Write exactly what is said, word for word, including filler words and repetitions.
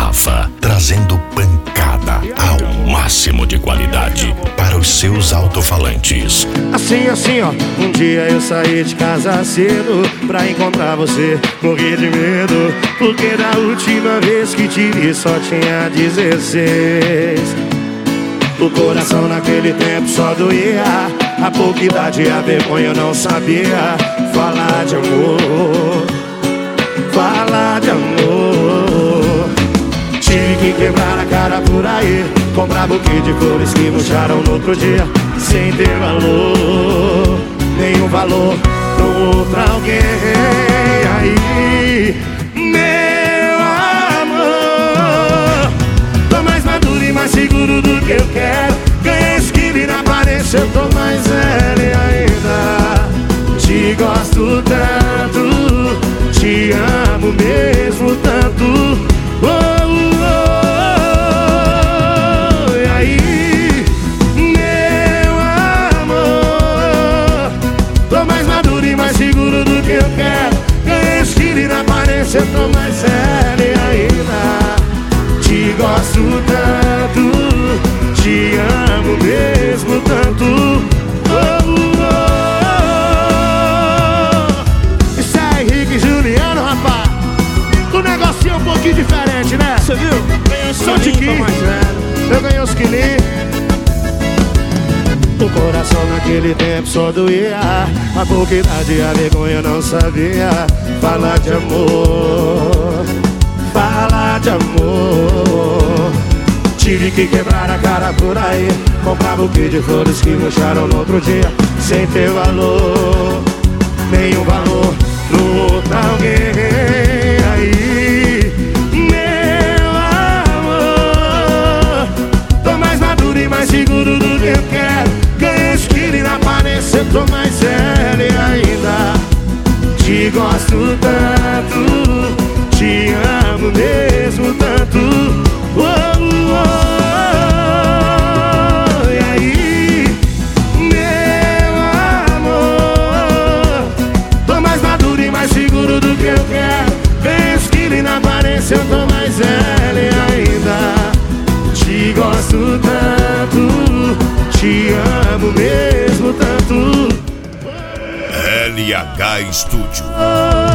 Rafa, trazendo pancada ao máximo de qualidade para os seus alto-falantes. Assim, assim, ó, um dia eu saí de casa cedo pra encontrar você, morri de medo, porque da última vez que te vi só tinha dezesseis. O coração naquele tempo só doía, a pouca idade e a vergonha eu não sabia falar de amor, falar de amor. Tive que quebrar a cara por aí, comprar buquê de flores que murcharam no outro dia, sem ter valor, nenhum valor pro outro alguém. Aí, meu amor, tô mais maduro e mais seguro do que eu quero. Ganhei esquina e na aparência eu tô mais velho ainda. Te gosto tanto, te amo mesmo tanto. Oh, oh, oh. E aí, meu amor, tô mais maduro e mais seguro do que eu quero. Ganhei esquina e na aparência eu tô mais sério ainda. Te gosto tanto, te amo mesmo tanto. Oh, oh. Isso é Henrique e Juliano, rapaz. O negocinho é um pouquinho diferente, né? Você viu? Ganhei os quilinhos, eu ganhei os quilinhos. O coração naquele tempo só doía, a pouca idade e a vergonha eu não sabia falar de amor, falar de amor. Tive que quebrar a cara por aí, comprar buquê de flores que murcharam no outro dia, sem ter valor, nenhum valor no outro alguém. Aí, meu amor, tô mais maduro e mais seguro do que eu quero. Ganhei esquina e na aparência eu tô mais sério ainda. Te gosto tanto, te amo mesmo tanto. Oh, oh, oh. E aí, meu amor, tô mais maduro e mais seguro do que eu quero. Ganhei esquina e na aparência eu tô mais velho ainda. Te gosto tanto, te amo mesmo tanto. L H Studio.